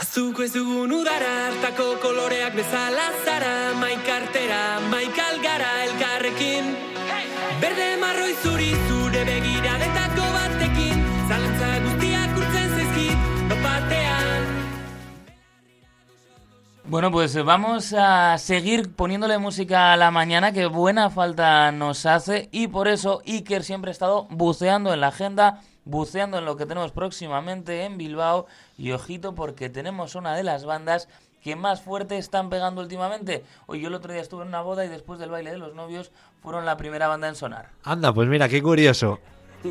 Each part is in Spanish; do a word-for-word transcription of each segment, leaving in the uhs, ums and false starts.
Zuko ez dugun udara, hartako koloreak bezala zara, maikartera, maikalgara elkarrekin. Berde marroi zuri zure begiradetako batekin, zalantza guztiak urtzen zaizkit, batean. Bueno, pues vamos a seguir poniéndole música a la mañana, que buena falta nos hace, y por eso Iker siempre ha estado buceando en la agenda, buceando en lo que tenemos próximamente en Bilbao, y ojito porque tenemos una de las bandas que más fuerte están pegando últimamente. Hoy yo el otro día estuve en una boda y después del baile de los novios fueron la primera banda en sonar. Anda, pues mira, qué curioso.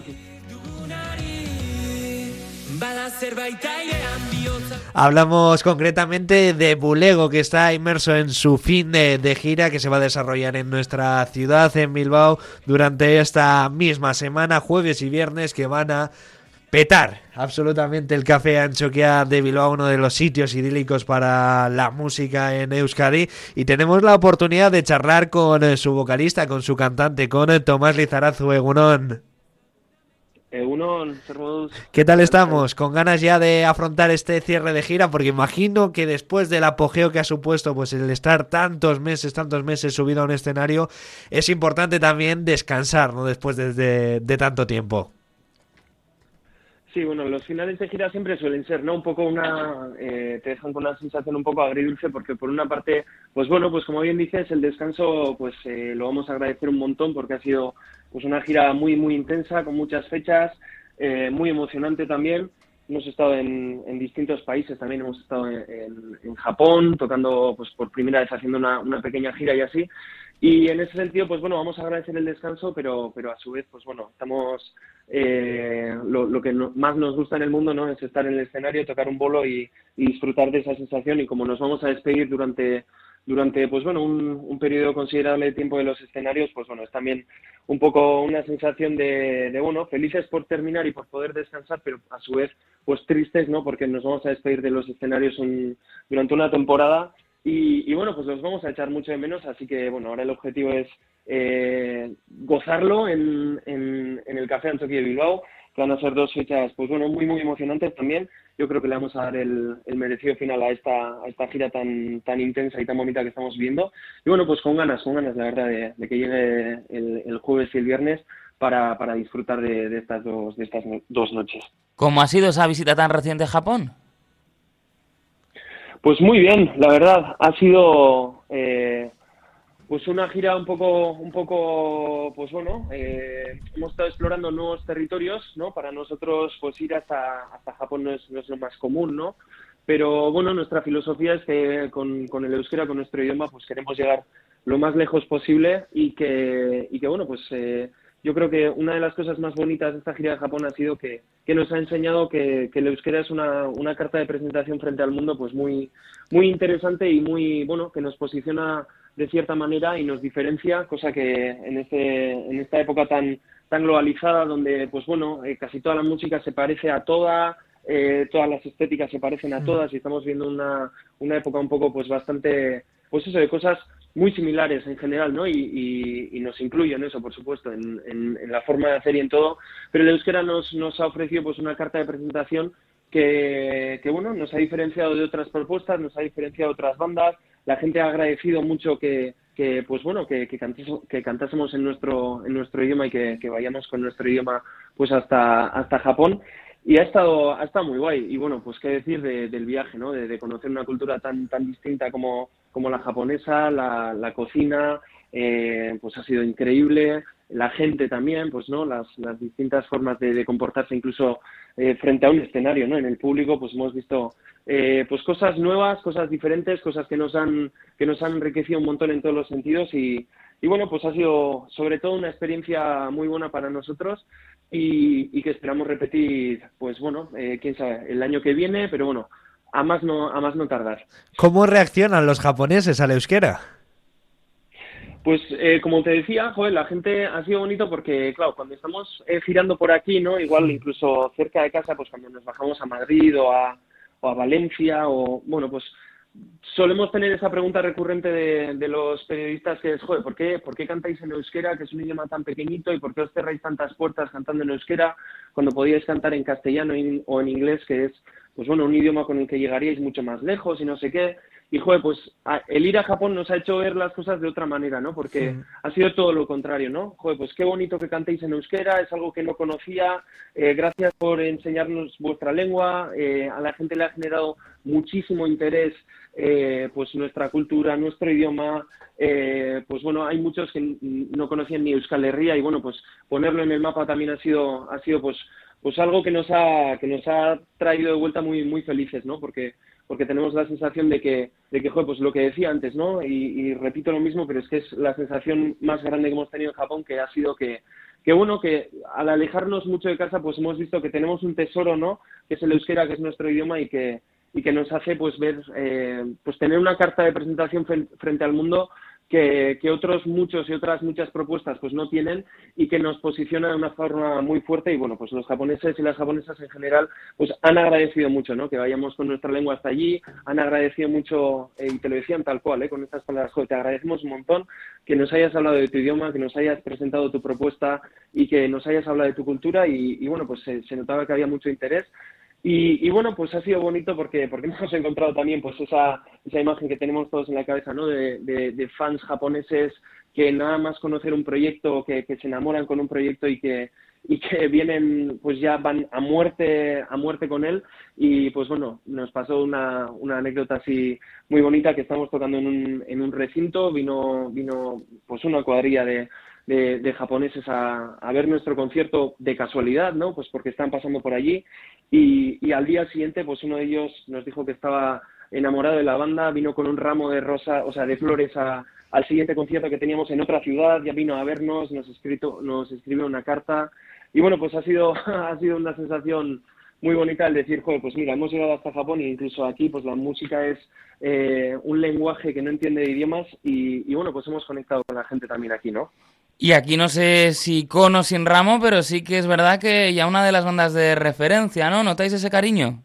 Hablamos concretamente de Bulego, que está inmerso en su fin de, de gira que se va a desarrollar en nuestra ciudad, en Bilbao, durante esta misma semana, jueves y viernes, que van a petar absolutamente el Café Antxokia de Bilbao, uno de los sitios idílicos para la música en Euskadi, y tenemos la oportunidad de charlar con su vocalista, con su cantante, con Tomás Lizarazu. Egunon. Egunon, Sermoduz. ¿Qué tal estamos? ¿Con ganas ya de afrontar este cierre de gira? Porque imagino que después del apogeo que ha supuesto pues el estar tantos meses, tantos meses subido a un escenario, es importante también descansar, ¿no? Después de, de, de tanto tiempo. Sí, bueno, los finales de gira siempre suelen ser, ¿no? Un poco una... Eh, te dejan con una sensación un poco agridulce, porque por una parte, pues bueno, pues como bien dices, el descanso pues eh, lo vamos a agradecer un montón, porque ha sido pues una gira muy, muy intensa, con muchas fechas, eh, muy emocionante también. Hemos estado en, en distintos países también, hemos estado en, en, en Japón, tocando pues por primera vez, haciendo una, una pequeña gira y así. Y en ese sentido, pues bueno, vamos a agradecer el descanso, pero pero a su vez, pues bueno, estamos... Eh, lo, lo que no, más nos gusta en el mundo, ¿no? Es estar en el escenario, tocar un bolo y, y disfrutar de esa sensación. Y como nos vamos a despedir durante... durante pues bueno un, un periodo considerable de tiempo de los escenarios, pues bueno, es también un poco una sensación de, de bueno, felices por terminar y por poder descansar, pero a su vez pues tristes, ¿no? Porque nos vamos a despedir de los escenarios un, durante una temporada y, y bueno, pues los vamos a echar mucho de menos, así que bueno, ahora el objetivo es eh, gozarlo en, en, en el Café Antxokia de Bilbao, que van a ser dos fechas pues bueno, muy muy emocionantes también. Yo creo que le vamos a dar el, el merecido final a esta a esta gira tan tan intensa y tan bonita que estamos viviendo. Y bueno, pues con ganas, con ganas, la verdad, de, de que llegue el, el jueves y el viernes para, para disfrutar de, de estas dos de estas dos noches. ¿Cómo ha sido esa visita tan reciente a Japón? Pues muy bien, la verdad. Ha sido... Eh, Pues una gira un poco, un poco, pues bueno, eh, hemos estado explorando nuevos territorios, ¿no? Para nosotros, pues ir hasta, hasta Japón no es, no es lo más común, ¿no? Pero bueno, nuestra filosofía es que con, con el euskera, con nuestro idioma, pues queremos llegar lo más lejos posible y que, y que bueno, pues eh, yo creo que una de las cosas más bonitas de esta gira de Japón ha sido que, que nos ha enseñado que, que el euskera es una, una carta de presentación frente al mundo, pues muy, muy interesante y muy, bueno, que nos posiciona de cierta manera y nos diferencia, cosa que en este en esta época tan tan globalizada, donde pues bueno, eh, casi toda la música se parece a toda, eh, todas las estéticas se parecen a todas, y estamos viendo una una época un poco pues bastante, pues eso, de cosas muy similares en general, ¿no? Y, y, y nos incluye en eso, por supuesto, en, en, en la forma de hacer y en todo, pero el euskera nos nos ha ofrecido pues una carta de presentación que, que bueno, nos ha diferenciado de otras propuestas, nos ha diferenciado de otras bandas. La gente ha agradecido mucho que, que pues bueno, que, que, cantásemos, que cantásemos en nuestro en nuestro idioma y que, que vayamos con nuestro idioma pues hasta hasta Japón, y ha estado ha estado muy guay. Y bueno, pues qué decir de, del viaje, ¿no? De, de conocer una cultura tan tan distinta como como la japonesa, la, la cocina, eh, pues ha sido increíble. La gente también, pues no, las las distintas formas de, de comportarse incluso eh, frente a un escenario, ¿no? En el público, pues hemos visto eh, pues cosas nuevas, cosas diferentes, cosas que nos han que nos han enriquecido un montón en todos los sentidos, y, y bueno, pues ha sido sobre todo una experiencia muy buena para nosotros, y, y que esperamos repetir, pues bueno, eh, quién sabe, el año que viene, pero bueno, a más no a más no tardar. ¿Cómo reaccionan los japoneses al euskera? Pues eh, como te decía, joder, la gente ha sido bonito porque, claro, cuando estamos eh, girando por aquí, ¿no? Igual incluso cerca de casa, pues cuando nos bajamos a Madrid o a, o a Valencia, o bueno, pues solemos tener esa pregunta recurrente de, de los periodistas, que es, joder, ¿por qué, ¿por qué cantáis en euskera, que es un idioma tan pequeñito, y por qué os cerráis tantas puertas cantando en euskera cuando podíais cantar en castellano o en inglés, que es pues bueno, un idioma con el que llegaríais mucho más lejos y no sé qué. Y, joder, pues a, el ir a Japón nos ha hecho ver las cosas de otra manera, ¿no? Porque sí. ha sido todo lo contrario, ¿no? Joder, pues qué bonito que cantéis en euskera, es algo que no conocía, eh, gracias por enseñarnos vuestra lengua, eh, a la gente le ha generado muchísimo interés, eh, pues nuestra cultura, nuestro idioma, eh, pues bueno, hay muchos que no conocían ni Euskal Herria y, bueno, pues ponerlo en el mapa también ha sido, ha sido pues, pues algo que nos ha, que nos ha traído de vuelta muy, muy felices, ¿no? Porque porque tenemos la sensación de que, de que joder, pues lo que decía antes, ¿no? Y, y repito lo mismo, pero es que es la sensación más grande que hemos tenido en Japón, que ha sido que, que bueno, que al alejarnos mucho de casa, pues hemos visto que tenemos un tesoro, ¿no? Que es el euskera, que es nuestro idioma y que, y que nos hace, pues, ver, eh, pues tener una carta de presentación frente al mundo que, que otros muchos y otras muchas propuestas pues no tienen y que nos posiciona de una forma muy fuerte. Y bueno, pues los japoneses y las japonesas en general pues han agradecido mucho, ¿no? Que vayamos con nuestra lengua hasta allí, han agradecido mucho, eh, y te lo decían tal cual, ¿eh? Con estas palabras, joder, te agradecemos un montón que nos hayas hablado de tu idioma, que nos hayas presentado tu propuesta y que nos hayas hablado de tu cultura y, y bueno, pues se, se notaba que había mucho interés. Y, y bueno, pues ha sido bonito porque porque hemos encontrado también pues esa esa imagen que tenemos todos en la cabeza, ¿no? De, de, de fans japoneses que nada más conocer un proyecto, que, que se enamoran con un proyecto y que y que vienen, pues ya van a muerte a muerte con él. Y pues bueno, nos pasó una, una anécdota así muy bonita, que estamos tocando en un, en un recinto, vino vino pues una cuadrilla de De, de japoneses a, a ver nuestro concierto de casualidad, ¿no? Pues porque están pasando por allí y, y al día siguiente pues uno de ellos nos dijo que estaba enamorado de la banda, vino con un ramo de rosa, o sea, de flores a, al siguiente concierto que teníamos en otra ciudad, ya vino a vernos, nos escrito, nos escribió una carta y bueno, pues ha sido ha sido una sensación muy bonita el decir, joder, pues mira, hemos llegado hasta Japón e incluso aquí pues la música es eh, un lenguaje que no entiende de idiomas y, y bueno, pues hemos conectado con la gente también aquí, ¿no? Y aquí no sé si con o sin ramo, pero sí que es verdad que ya una de las bandas de referencia, ¿no? ¿Notáis ese cariño?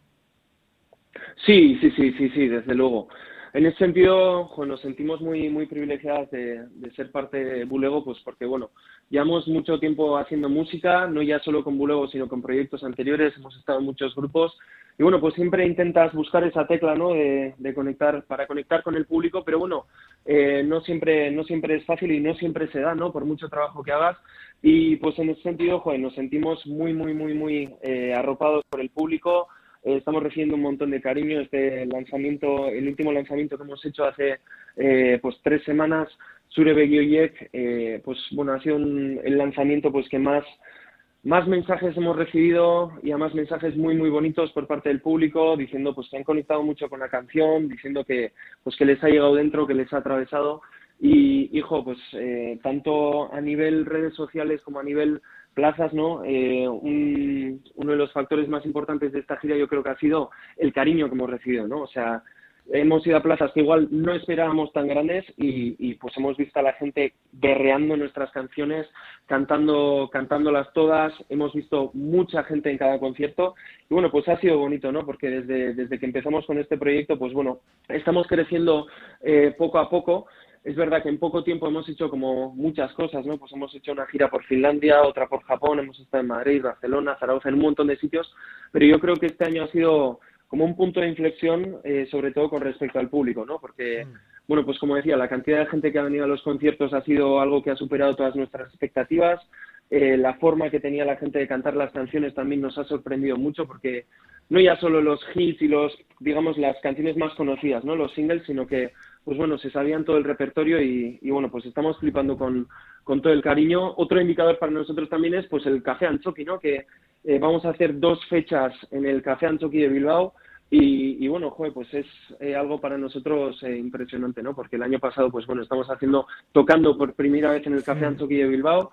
Sí, sí, sí, sí, sí, desde luego. En ese sentido, jo, nos sentimos muy muy privilegiadas de, de ser parte de Bulego, pues porque, bueno, llevamos mucho tiempo haciendo música, no ya solo con Bulego, sino con proyectos anteriores, hemos estado en muchos grupos, y bueno, pues siempre intentas buscar esa tecla, ¿no?, de, de conectar, para conectar con el público, pero bueno, eh, no siempre no siempre es fácil y no siempre se da, ¿no?, por mucho trabajo que hagas, y pues en ese sentido, joder, nos sentimos muy, muy, muy, muy eh, arropados por el público. Eh, estamos recibiendo un montón de cariño. Este lanzamiento, el último lanzamiento que hemos hecho hace eh, pues tres semanas, Zure Begioiek, eh, pues bueno, ha sido un, el lanzamiento pues que más más mensajes hemos recibido y además mensajes muy muy bonitos por parte del público, diciendo pues que han conectado mucho con la canción, diciendo que pues que les ha llegado dentro, que les ha atravesado. Y hijo, pues eh, tanto a nivel redes sociales como a nivel plazas, ¿no? Eh, un, uno de los factores más importantes de esta gira yo creo que ha sido el cariño que hemos recibido, ¿no? O sea, hemos ido a plazas que igual no esperábamos tan grandes y, y pues hemos visto a la gente berreando nuestras canciones, cantando, cantándolas todas, hemos visto mucha gente en cada concierto y bueno, pues ha sido bonito, ¿no? Porque desde, desde que empezamos con este proyecto, pues bueno, estamos creciendo eh, poco a poco. Es verdad que en poco tiempo hemos hecho como muchas cosas, ¿no? Pues hemos hecho una gira por Finlandia, otra por Japón, hemos estado en Madrid, Barcelona, Zaragoza, en un montón de sitios, pero yo creo que este año ha sido como un punto de inflexión, eh, sobre todo con respecto al público, ¿no? Porque, mm. bueno, pues como decía, la cantidad de gente que ha venido a los conciertos ha sido algo que ha superado todas nuestras expectativas. Eh, la forma que tenía la gente de cantar las canciones también nos ha sorprendido mucho, porque no ya solo los hits y los, digamos, las canciones más conocidas, ¿no? Los singles, sino que pues bueno, se sabían todo el repertorio y, y bueno, pues estamos flipando con, con todo el cariño. Otro indicador para nosotros también es pues el Café Antzoki, ¿no? Que eh, vamos a hacer dos fechas en el Café Antzoki de Bilbao y, y bueno, joder, pues es eh, algo para nosotros eh, impresionante, ¿no? Porque el año pasado, pues bueno, estamos haciendo, tocando por primera vez en el Café Antzoki de Bilbao,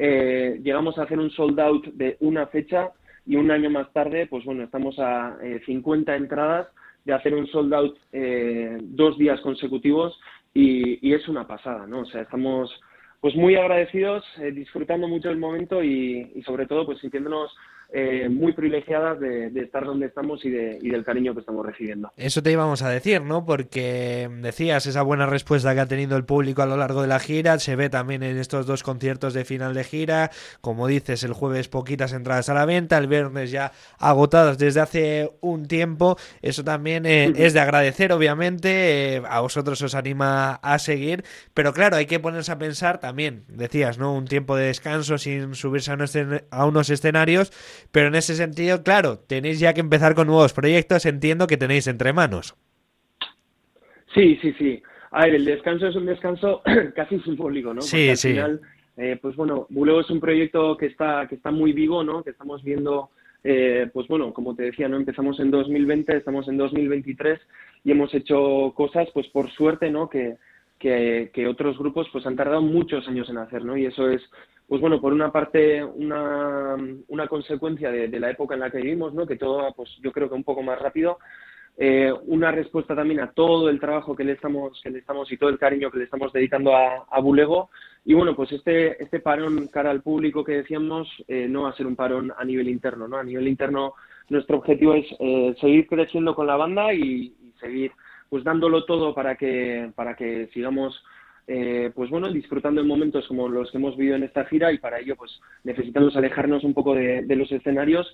eh, llegamos a hacer un sold out de una fecha y un año más tarde, pues bueno, estamos a eh, cincuenta entradas de hacer un sold out eh, dos días consecutivos y, y es una pasada, ¿no? O sea, estamos pues muy agradecidos, eh, disfrutando mucho el momento y, y sobre todo pues sintiéndonos eh, muy privilegiadas de, de estar donde estamos y, de, y del cariño que estamos recibiendo. Eso te íbamos a decir, ¿no? Porque decías esa buena respuesta que ha tenido el público a lo largo de la gira, se ve también en estos dos conciertos de final de gira, como dices, el jueves poquitas entradas a la venta, el viernes ya agotadas desde hace un tiempo, eso también eh, es de agradecer, obviamente, eh, a vosotros os anima a seguir, pero claro, hay que ponerse a pensar también, decías, ¿no? Un tiempo de descanso sin subirse a unos, a unos escenarios, pero en ese sentido, claro, tenéis ya que empezar con nuevos proyectos, entiendo que tenéis entre manos. Sí, sí, sí. A ver, el descanso es un descanso casi simbólico, ¿no? Sí, Porque al sí. final, eh, pues bueno, Bulego es un proyecto que está, que está muy vivo, ¿no? Que estamos viendo, eh, pues bueno, como te decía, ¿no? Empezamos en dos mil veinte, estamos en dos mil veintitrés y hemos hecho cosas, pues por suerte, ¿no? Que, que, que otros grupos, pues han tardado muchos años en hacer, ¿no? Y eso es, pues bueno, por una parte, una, una consecuencia de, de la época en la que vivimos, ¿no? Que todo, pues yo creo que un poco más rápido. Eh, una respuesta también a todo el trabajo que le estamos que le estamos y todo el cariño que le estamos dedicando a, a Bulego. Y bueno, pues este este parón cara al público que decíamos eh, no va a ser un parón a nivel interno, ¿no? A nivel interno nuestro objetivo es eh, seguir creciendo con la banda y, y seguir pues dándolo todo para que para que sigamos eh, pues bueno, disfrutando en momentos como los que hemos vivido en esta gira, y para ello pues necesitamos alejarnos un poco de, de los escenarios,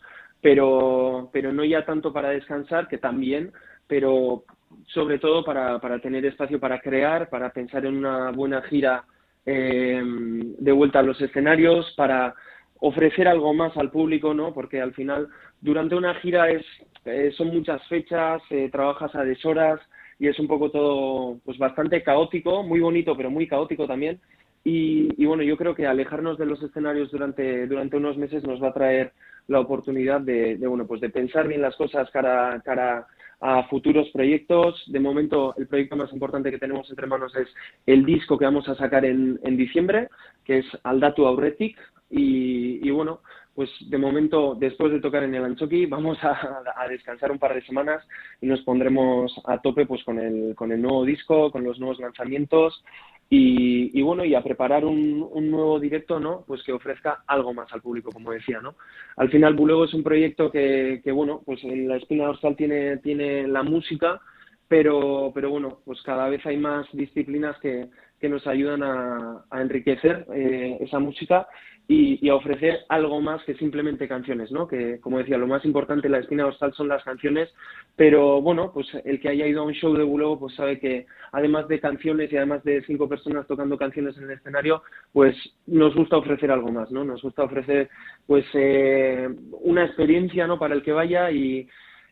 pero pero no ya tanto para descansar, que también, pero sobre todo para, para tener espacio para crear, para pensar en una buena gira eh, de vuelta a los escenarios, para ofrecer algo más al público, ¿no? Porque al final durante una gira es eh, son muchas fechas, eh, trabajas a deshoras y es un poco todo pues bastante caótico, muy bonito pero muy caótico también. Y, y bueno, yo creo que alejarnos de los escenarios durante durante unos meses nos va a traer la oportunidad de, de bueno pues de pensar bien las cosas cara cara a futuros proyectos. De momento el proyecto más importante que tenemos entre manos es el disco que vamos a sacar en, en diciembre, que es Aldatu Aurretik, y, y bueno, pues de momento, después de tocar en el Antzoki, vamos a, a descansar un par de semanas y nos pondremos a tope pues con el con el nuevo disco, con los nuevos lanzamientos y, y bueno, y a preparar un, un nuevo directo, ¿no? Pues que ofrezca algo más al público, como decía, ¿no? Al final Bulego es un proyecto que, que bueno, pues en la espina dorsal tiene tiene la música, pero pero bueno, pues cada vez hay más disciplinas que que nos ayudan a, a enriquecer eh, esa música y, y a ofrecer algo más que simplemente canciones, ¿no? Que, como decía, lo más importante en la espina dorsal son las canciones, pero bueno, pues el que haya ido a un show de Bulego pues sabe que además de canciones y además de cinco personas tocando canciones en el escenario, pues nos gusta ofrecer algo más, ¿no? Nos gusta ofrecer pues eh, una experiencia, ¿no? Para el que vaya y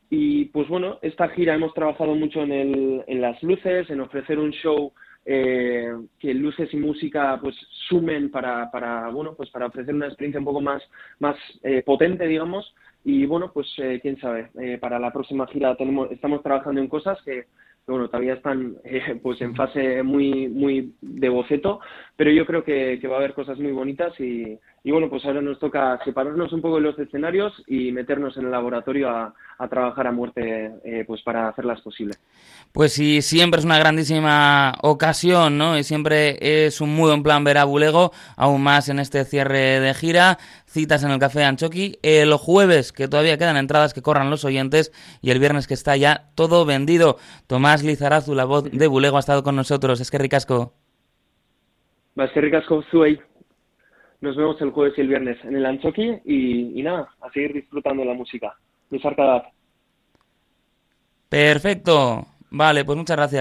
y pues bueno, esta gira hemos trabajado mucho en el, en las luces, en ofrecer un show Eh, que luces y música pues sumen para, para bueno pues para ofrecer una experiencia un poco más más eh, potente, digamos. Y bueno, pues eh, quién sabe, eh, para la próxima gira tenemos estamos trabajando en cosas que, que bueno, todavía están eh, pues en fase muy muy de boceto, pero yo creo que, que va a haber cosas muy bonitas y, y bueno, pues ahora nos toca separarnos un poco de los escenarios y meternos en el laboratorio a, a trabajar a muerte eh, pues para hacerlas posible. Pues sí, siempre es una grandísima ocasión, ¿no? Y siempre es un muy buen plan ver a Bulego, aún más en este cierre de gira. Citas en el Café Antzoki el jueves, que todavía quedan entradas que corran los oyentes, y el viernes que está ya todo vendido. Tomás Lizarazu, la voz de Bulego, ha estado con nosotros. Eskerrik asko. Va, eskerrik asko zuei. Nos vemos el jueves y el viernes en el Antzoki y, y nada, a seguir disfrutando la música. Besarkadak. Perfecto. Vale, pues muchas gracias.